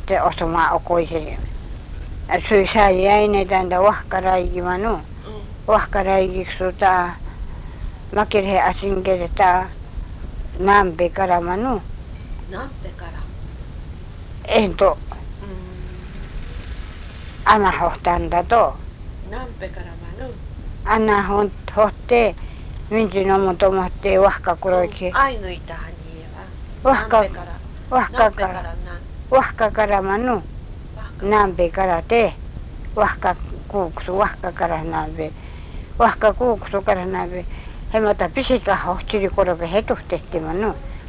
te osuma okoise. Sui sai aine tanda wahkarai manu. Wahkarai suta makirhe asingere ta nambe kara manu. Nambe kara. Ento. Ana hohtanda to. Nambe kara manu. Ana hotte minti no motomatte wahkakuroike. Ainuitahan nieva. Wahka kara manu. Nambe kara te. Wahka kara nambe. Wahka kara nambe. Hemata pisika hohtiri korobe hetuhtehti manu.